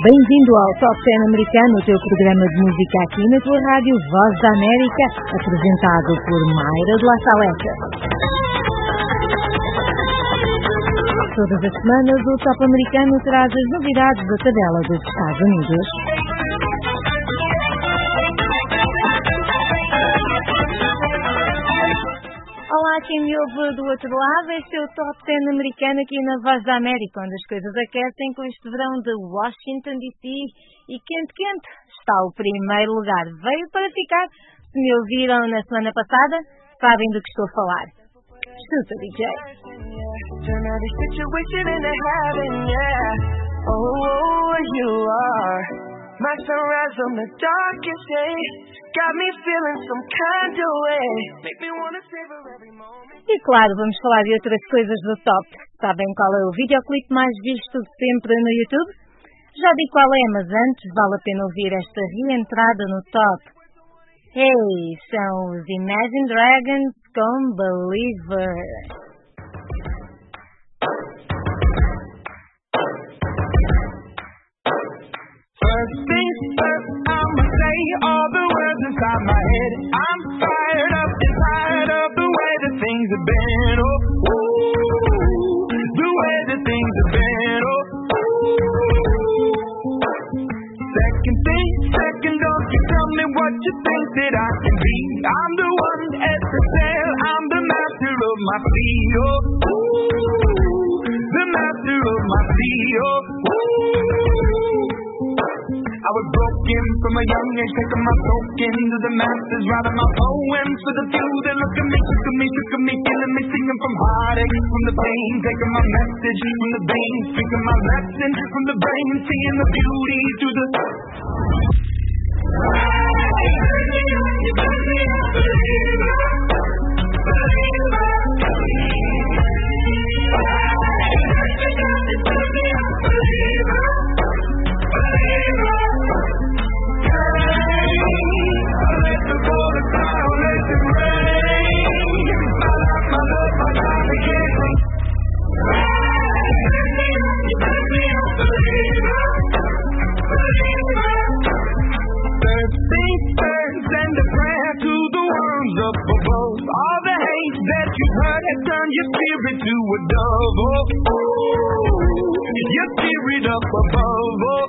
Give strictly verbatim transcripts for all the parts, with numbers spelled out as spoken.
Bem-vindo ao Top dez Americano, o teu programa de música aqui na tua rádio Voz da América, apresentado por Mayra de La Saleta. Todas as semanas o Top Americano traz as novidades da tabela dos Estados Unidos. Olá, quem me ouve do outro lado, este é o Top dez Americano aqui na Voz da América, onde as coisas aquecem com este verão de Washington D C e quente, quente, está o primeiro lugar. Veio para ficar. Se me ouviram na semana passada, sabem do que estou a falar. Chuta, D J. My sunrise on the darkest day got me feeling some kind of way. Make me wanna savor every moment. E claro, vamos falar de outras coisas do top. Sabem qual é o videoclipe mais visto sempre no YouTube? Já digo qual é, mas antes vale a pena ouvir esta reentrada no top. Hey, são os Imagine Dragons com Believer. First things first, I'ma say all the words inside my head. I'm fired up and tired of the way that things have been. Oh, ooh, the way that things have been. Oh, ooh. Second thing, second, don't you tell me what you think that I can be. I'm the one at the sail, I'm the master of my sea. Oh, ooh, the master of my sea. Oh, ooh. I was broken from a young age, taking my soak into the masses, writing my poems for the few that look at me, shook at me, shook at me, killing me, singing from heartache, from the pain, taking my message from the veins, speaking my lesson from the brain, seeing the beauty through the... Turn your spirit to a dove, oh, oh, your spirit up above, oh,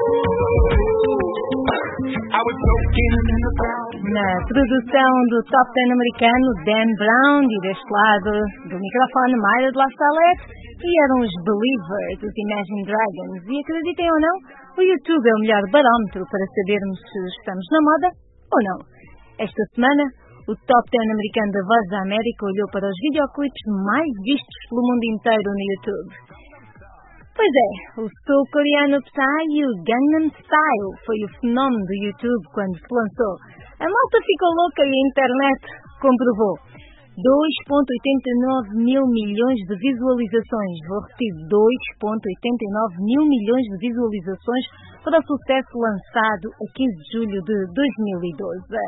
oh. I was soaking in the crowd. Na produção do Top dez americano, Dan Brown, e deste lado do microfone, Mayra de La Salette, e eram os Believers dos Imagine Dragons. E acreditem ou não, o YouTube é o melhor barómetro para sabermos se estamos na moda ou não. Esta semana, o Top dez americano da Voz da América olhou para os videoclipes mais vistos pelo mundo inteiro no YouTube. Pois é, o sul-coreano Psy e o Gangnam Style foi o fenómeno do YouTube quando se lançou. A malta ficou louca e a internet comprovou. dois vírgula oitenta e nove mil milhões de visualizações. Vou repetir, dois vírgula oitenta e nove mil milhões de visualizações para o sucesso lançado a quinze de julho de dois mil e doze.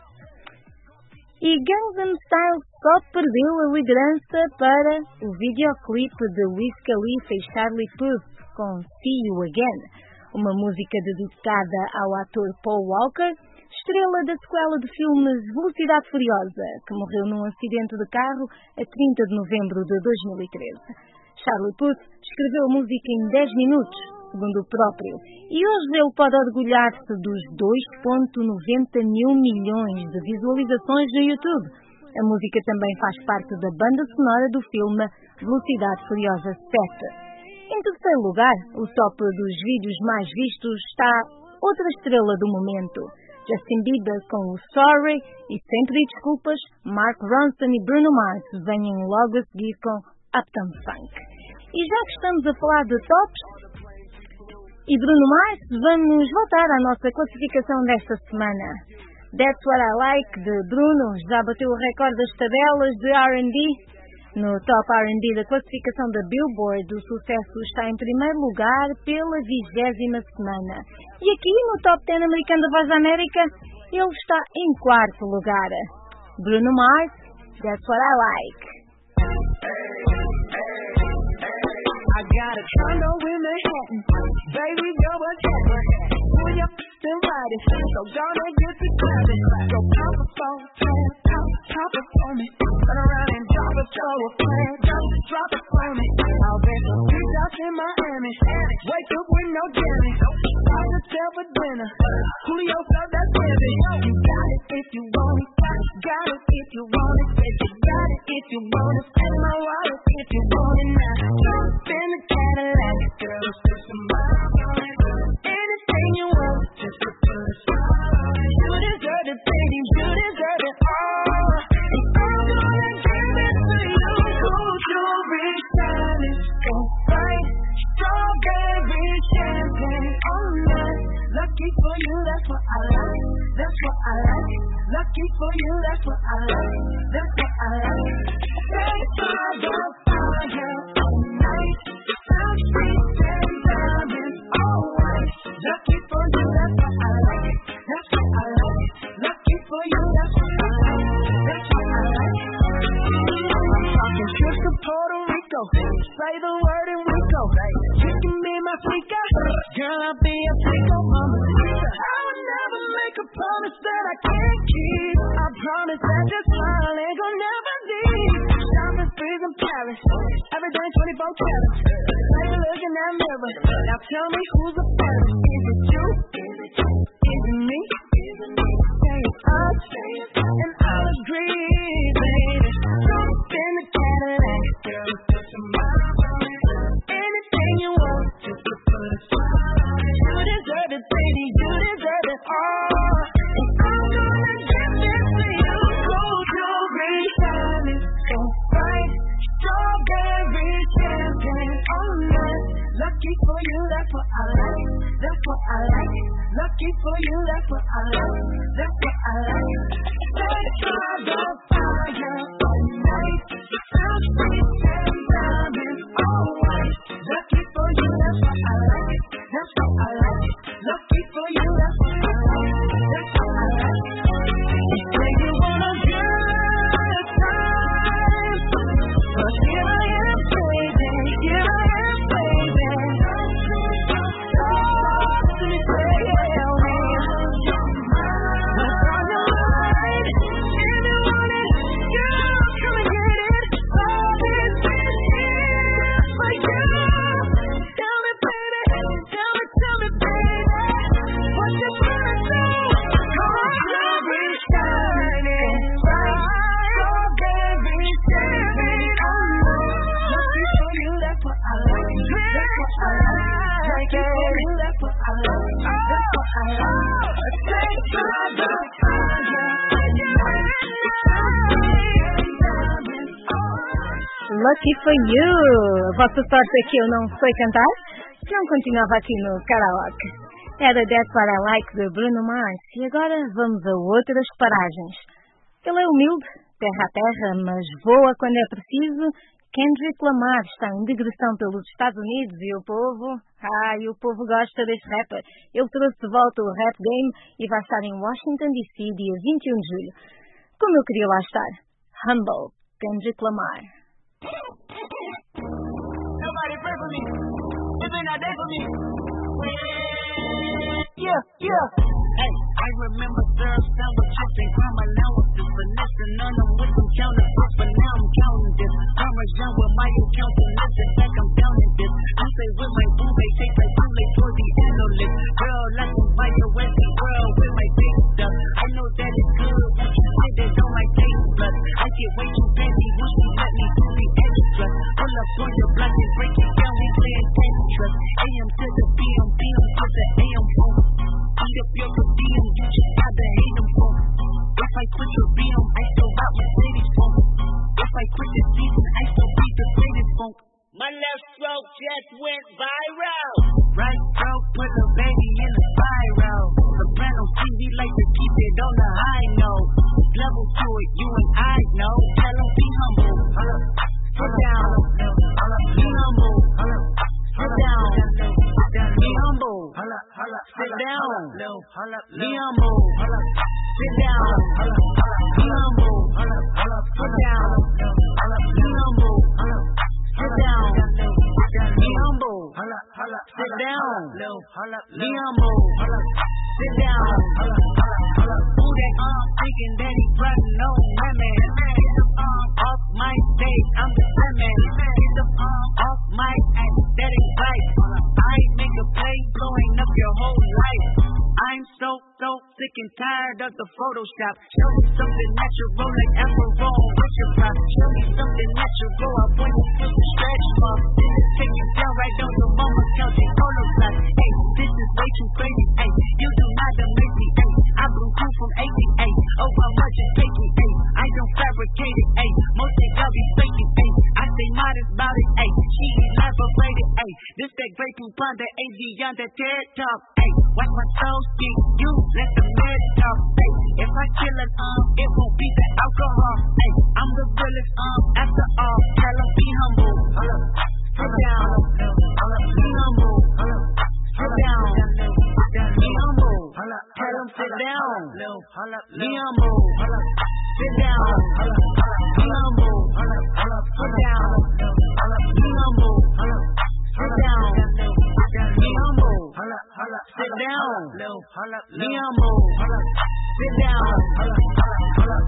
E Gangnam Style só perdeu a liderança para o videoclipe de Wiz Khalifa e Charlie Puth com See You Again, uma música dedicada ao ator Paul Walker, estrela da sequela de filmes Velocidade Furiosa, que morreu num acidente de carro a trinta de novembro de dois mil e treze. Charlie Puth escreveu a música em dez minutos, segundo o próprio, e hoje ele pode orgulhar-se dos dois vírgula noventa mil milhões de visualizações no YouTube. A música também faz parte da banda sonora do filme Velocidade Furiosa sete. Em terceiro lugar, o top dos vídeos mais vistos está outra estrela do momento, Justin Bieber com o Sorry e Sem Pedir Desculpas, Mark Ronson e Bruno Mars vêm logo a seguir com Uptown Funk. E já que estamos a falar de tops e Bruno Mars, vamos voltar à nossa classificação desta semana. That's What I Like, de Bruno, já bateu o recorde das tabelas de R and B. No Top R and B da classificação da Billboard, o sucesso está em primeiro lugar pela vigésima semana. E aqui no Top dez americano da Voz da América, ele está em quarto lugar. Bruno Mars, That's What I Like. I I got a condo in Manhattan. Baby, go ahead. Pull your f***ing body. So gonna get to clapping. Go pop a phone, pop, pop, pop it for me. Turn around and drop it, throw a plan. Drop it, drop it for me. I'll bet some beach out in Miami. Wake up with no jammies. Stop yourself for dinner. Julio felt that baby. You got it if you want it. Got it if you want it. Said you got it if you want it. Spend my wallet if you want it now. Jump in the Cadillac, girl, put some miles on it. Anything you want, just to put a smile on it. You deserve it, baby, you deserve it all. And I'm gonna give it to you. Gold jewelry, shining so bright. Strawberry champagne all night. Lucky for you, that's what I like. That's what I like. Lucky for you, that's what I like. That's what I like. Stay by the fire all night. Some sweet and diamonds all white. Lucky for you, that's what I like. That's what I like. Lucky for you, that's what I like. That's what I like. I'm talking trips to Puerto Rico. Say the word and we go. You can be my freaka. Girl, I'll be a freako, mama. I would never make a promise that I can't keep. I promise that this smile ain't gonna never leave. Shopping sprees in Paris, everything twenty-four carats. Say you look in that mirror. Now tell me who's the fairest. Is it you? Is it you? Is it me? Is it me? Say it's us, and I'll agree, baby. Jump in the Cadillac, girl, put some miles on it. Anything you want, just to put a smile on it. You deserve it, baby, you deserve it all. And I'm gonna give it to you. Gold jewelry, shining so bright. Strawberry champagne all night. Lucky for you, that's what I like. That's what I like. Lucky for you, that's what I like. That's what I like. Stay by the fire all night. Some sweet and diamonds all white. Lucky for you, that's what I like. That's what I like. Lucky for you, that's what I like. That's what I like. You say you want a good time, but here I am, baby. Here I am, baby. So let me say, yeah, we what's on your mind? If you want it, girl, come and get it. All this is here for you. Tell me, baby, tell me, tell me, baby, what you wanna do? Gold jewelry shining bright. Strawberry champagne all night. Lucky for you, that's what I like. That's what I like. Lucky for you, that's what I like. That's what I like. Stay by the fire all night. Lucky for you! A vossa sorte é que eu não sei cantar, senão continuava aqui no karaoke. Era That's What I Like de Bruno Mars e agora vamos a outras paragens. Ele é humilde, terra a terra, mas voa quando é preciso. Kendrick Lamar está em digressão pelos Estados Unidos e o povo, ai, o povo gosta deste rapper. Ele trouxe de volta o rap game e vai estar em Washington D C dia vinte e um de julho. Como eu queria lá estar. Humble, Kendrick Lamar. Nobody pray for me. It's been a day for me. Yeah, yeah. Hey, I remember syrup, sandwiches, and crime allowances. Finessing none of with some counterfeits, but now I'm counting this. Parmesan with my account, and that's the fact I'm down in this. I say with my boo, they take like too late for the analyst. Girl, like some fire with the girl with my big stuff. I know that it's good when you say they don't like taste blood. I get way too busy when she let me do the extra. Pull up on your block and break it down, we playing Tetris. A M to the B M, B M to the A M phone. Eat up your per diem, you just gotta hate them for. If I quit your B M, I still rock Mercedes phone. If I quit the season, I still beat the greatest funk. My left stroke just went viral. Right stroke put the baby in the spiral. Soprano C, we like to keep it on the high note. Level to it, you and I know. Tell them be humble. Sit down. Be humble. Sit down. Be humble. Sit down. Be humble. Sit down. Be humble. Sit down. Be humble. Sit down. Be be humble, sit down. Who that arm thinking that he running no women? Get the arm off my stage, I'm the women. Get the arm off my ass, that ain't right. I ain't make a play, blowing up your whole life. I'm so, so sick and tired of the Photoshop. Show me something natural like Afro with your pop. Show me something natural, I want you feel the stretch mark. This is take you down right on your mama's couch in photo shots. Hey, this is way too crazy, hey. You do not amaze me, hey. I blew through from eighty-eight. Oh, how much it take me, hey. I don't fabricate it, hey. Most they got be faking, hey. I stay modest about it, hey. She is not afraid, hey. This that great coupon, that A V on that TED Talk, hey. Watch my soul speak, you let the med talk, hey. If I kill an arm, it won't be the alcohol, hey. I'm the realest arm, after all, tell them be humble, sit down, be humble, sit down, be humble, tell them sit down, be humble, sit down, be humble, sit down, be humble, sit down, be humble, sit down, be humble, sit down.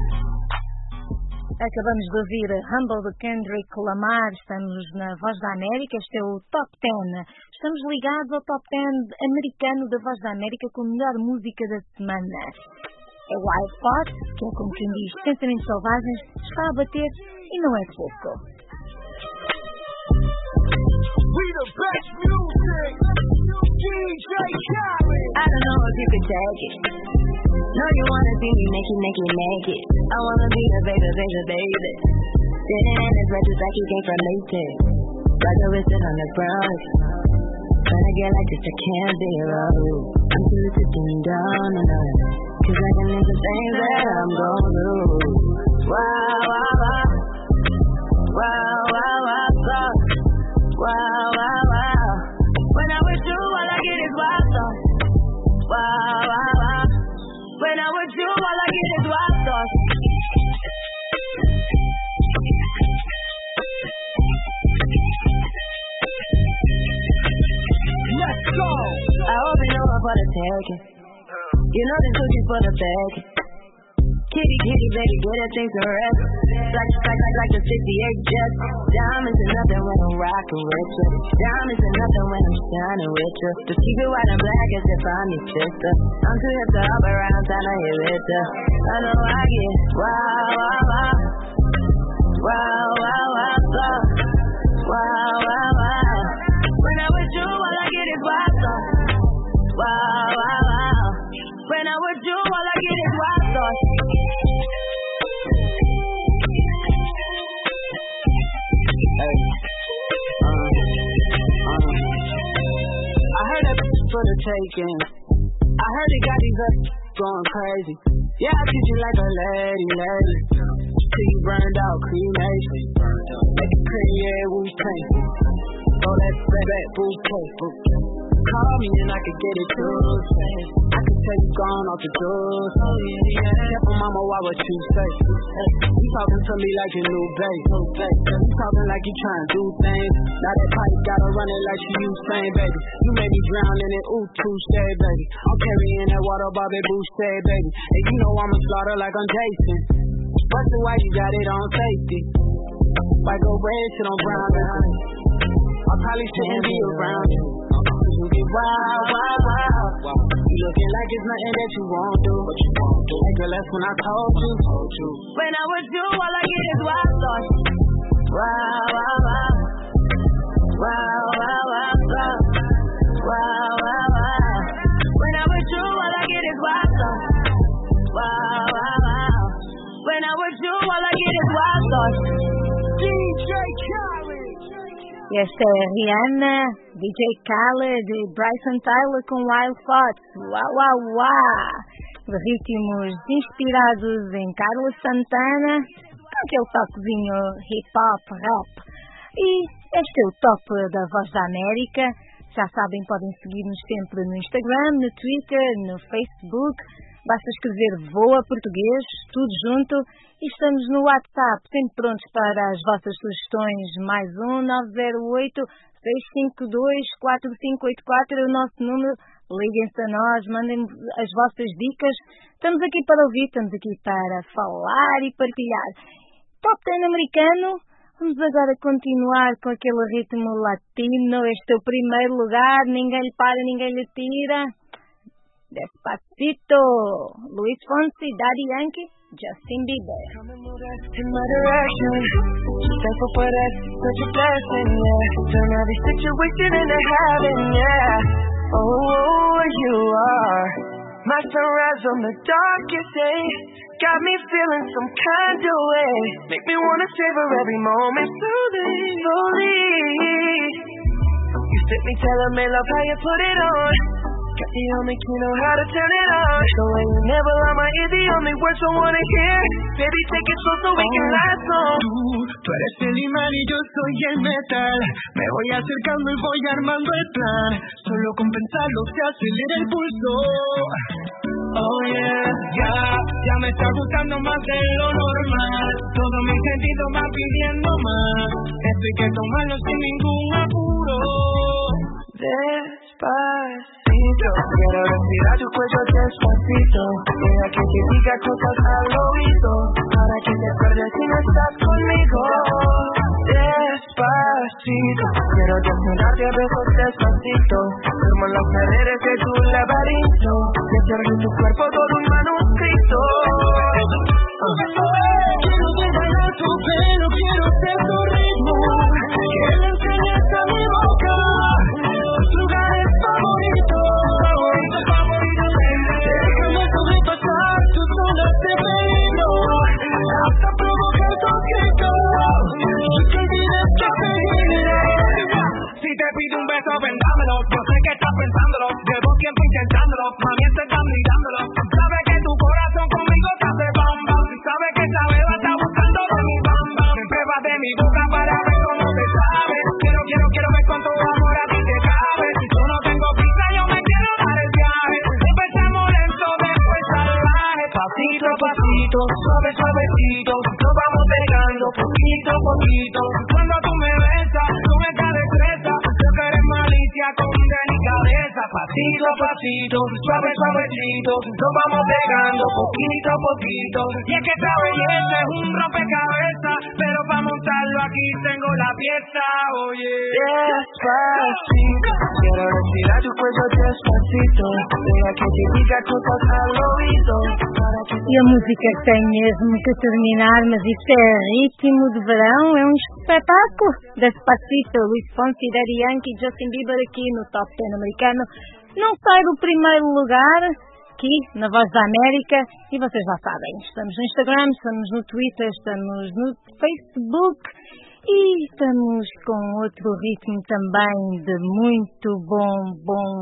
Acabamos de ouvir Humble de Kendrick Lamar. Estamos na Voz da América. Este é o Top dez. Estamos ligados ao Top dez americano da Voz da América com a melhor música da semana. É o iPod, que é como quem diz, Pensamentos Selvagens, está a bater e não é pouco. We the best music, D J Khaled. I don't know if you could take it. No, you wanna see me make it, make it, make it. I wanna be the baby, baby, baby. Sitting in this retrospect, you came from later. Like a whistle on the ground. When I get like this, I can't be around. I'm too sitting down and on. Cause I can live the things that I'm gon' do. Wow, wow, wow. Wow, wow, wow, wow. Wow, wow, wow. When I'm with you, all I get is wild thoughts. Wow, wow, wow. When I'm with you, all I get is wild thoughts. Let's go. I hope you know I'm for the taking. You know this cookie for the bag. Kitty, kitty, baby, get that thing to rest. Like, like, like, like the sixty-eight Jets. Diamonds are nothing when I'm rockin' with you. Diamonds are nothing when I'm shining with you. Just keep it white and black as if I'm your sister. I'm too hip to hop around, time to hit with you. I know I get wow, wow, wow. Wow, wow, wow, wow. Wow, wow, wow. When I'm with you, all I get is wild thoughts. Wow, wow, wow. When I'm with you, all I get is wild thoughts. Hey, uh, uh, I heard that for the taking. I heard it got these up going crazy. Yeah, I treat you like a lady, lady. Till you burned out, cremation. Make it pretty, yeah, Wu-Tang. Throw that back, bouquet. Call me and I could get it too. I could tell you gone off the doors. Oh yeah, yeah. Careful, mama, why what you say? Hey, you talking to me like your new babe. You talking like you trying to do things. Now that pipe gotta run it like she Usain, baby. You made me drown in it, ooh, touche, baby. I'm carrying that water, Bobby Boucher, baby. And you know I'ma slaughter like I'm Jason. What's the why you got it on safety? Why go red, shit on brown, man? I probably shouldn't be around you. You get wild, wild, wild. You looking like it's nothing that you won't do. But you won't do. Hey girl, that's when I told you. told you. When I'm with you, all I get is wild thoughts. Wow, wow, wow. Wow, wow, wow, wow. Wow, wow, wow. When I'm with you, all I get is wild thoughts. Wow, wow, wow. When I'm with you, all I get is wild thoughts. D J Khaled. Esta é a Rihanna, D J Khaled e Bryson Tyler com Wild Thoughts. Uau, uau, uau! De ritmos inspirados em Carlos Santana, com aquele toquezinho hip-hop, rap. E este é o top da Voz da América. Já sabem, podem seguir-nos sempre no Instagram, no Twitter, no Facebook. Basta escrever Voa Português, tudo junto, e estamos no WhatsApp, sempre prontos para as vossas sugestões. Mais um, nove zero oito, seis cinco dois, quatro cinco oito quatro é o nosso número. Liguem-se a nós, mandem as vossas dicas. Estamos aqui para ouvir, estamos aqui para falar e partilhar. Top dez americano, vamos agora continuar com aquele ritmo latino. Este é o primeiro lugar, ninguém lhe para, ninguém lhe tira. Despacito, Luis Fonsi, Daddy Yankee, Justin Bieber. Come and move that in my direction. Thankful for that, such a blessing, yeah. Turn every situation into heaven, yeah. Oh, you are my sunrise on the darkest day. Got me feeling some kind of way. Make me wanna savor every moment slowly, slowly. You spit me, telling me love how you put it on. Got the only key, know how to turn it on. The way you never lie my ear, the only words I wanna hear. Baby, take it slow so we can last on. Tú, tú eres el imán y yo soy el metal. Me voy acercando y voy armando el plan. Solo con pensarlo se acelera el pulso. Oh yeah, ya, ya me está gustando más de lo normal. Todo mi sentido va pidiendo más. Esto hay que tomarlo sin ningún apuro. Despacito, quiero respirar tu cuello despacito. Deja que te diga cosas al oído, para que te acuerdes si no estás conmigo. Despacito, quiero desnudarte a besos despacito. Firmo las paredes de tu laberinto, y hacer de tu cuerpo todo un manuscrito. Quiero desbailar tu pelo, quiero ser tu ritmo. Que le enseñes a mi boca los lugares favoritos. Déjame sobrepasar tus zonas de peligro, hasta provocar tus gritos y que olvides que te iré. Si te pido un beso, vendámelo. Yo sé que estás pensándolo. Llevo tiempo intentándolo. Mami, te estás mirándolo. Sabes que tu corazón conmigo te hace bam bam. Sabes que esa beba está buscando de mi bam bam. Me pruebas de mi boca para ver cómo te sabe. Quiero, quiero, quiero ver cuánto amor a ti te cabe. Yo no tengo prisa, yo me quiero dar el viaje. Empezamos lento, después salvaje. Pasito a pasito, suave, suavecito. Nos vamos pegando poquito a poquito. Cuando tú me besas, con esta destreza, yo que eres malicia con delicadeza. Pasito a pasito, suave, suavecito. Nos vamos pegando poquito a poquito. Y es que esta belleza es un rompecabezas, pero para montarlo aquí tengo la pieza, oye. Despacito, quiero respirar tu cuello despacito. Deja que te diga cosas al oído. E a música tem mesmo que terminar, mas isto é ritmo de verão, é um espetáculo. Despacito, Luis Fonsi, Daddy Yankee, Justin Bieber aqui no Top dez americano. Não sai do primeiro lugar, aqui na Voz da América, e vocês já sabem, estamos no Instagram, estamos no Twitter, estamos no Facebook e estamos com outro ritmo também de muito bom, bom,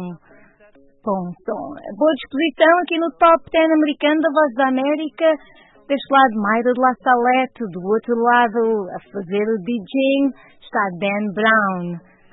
bom som. Boa disposição aqui no Top dez americano da Voz da América. Deste lado, Mayra de La Salette, do outro lado, a fazer o DJing, está Dan Brown.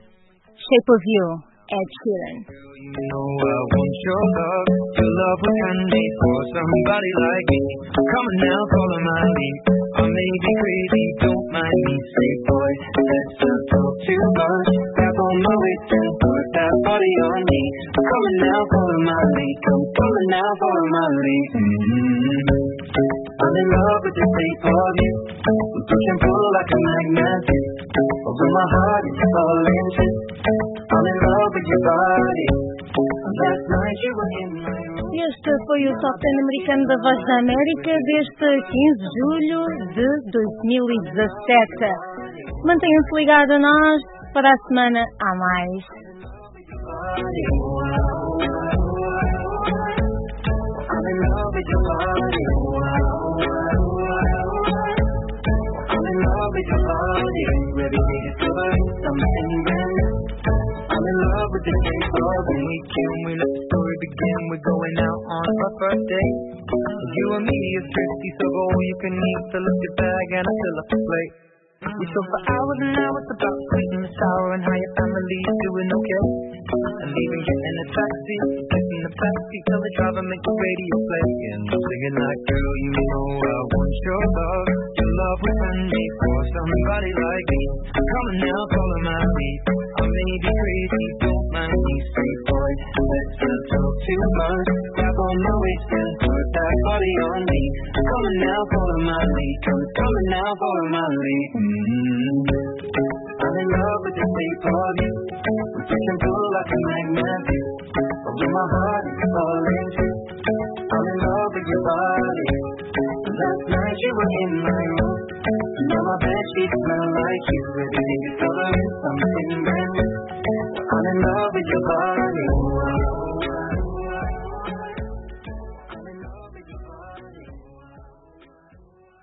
Shape of You, Ed Sheeran. You know I want your love. Your love was handmade for somebody like me. Come on now, follow my lead. I may be crazy, don't mind me. Say boy, let's not talk too much. Grab on my waist and put that body on me. Come on now, follow my lead. Come, come on now, follow my lead. Mm-hmm. I'm in love with the shape of you. We push and pull like a magnet. Over my heart, it's falling shit. I'm in love with your body. Last night you were in my room. Este foi o Top dez americano da Voz da América deste quinze de julho de dois mil e dezassete. Mantenham-se ligados a nós, para a semana há mais. I'm in love with your body. I'm in love with your body. Every day discovering something brand new. I'm in love with the shape of the weekend. We let the story begin. We're going out on our first date. You and me is thrifty, so go all you can eat. Fill up your bag and I fill up the plate. We talk for hours and hours about the sweet and the sour and how your family's doing okay. And even getting a taxi, getting the backseat of the driver, make the radio play, and I'm singing like, girl, you know I want your love. Your love was handmade for somebody like me. Come on now, follow my lead. I may be crazy, don't mind me, say boy, let's not talk too much. Grab on my waist and put that body on me. Come on now, follow my lead. Come, come on now, follow my lead. Mm-hmm. I'm in love with the shape of you. We push and pull like a magnet. Although my heart is falling too. I'm in love with your body. Last night you were in my room. Now my bedsheets smell like you. Every day you're coloring something brand new. I'm in love with your body.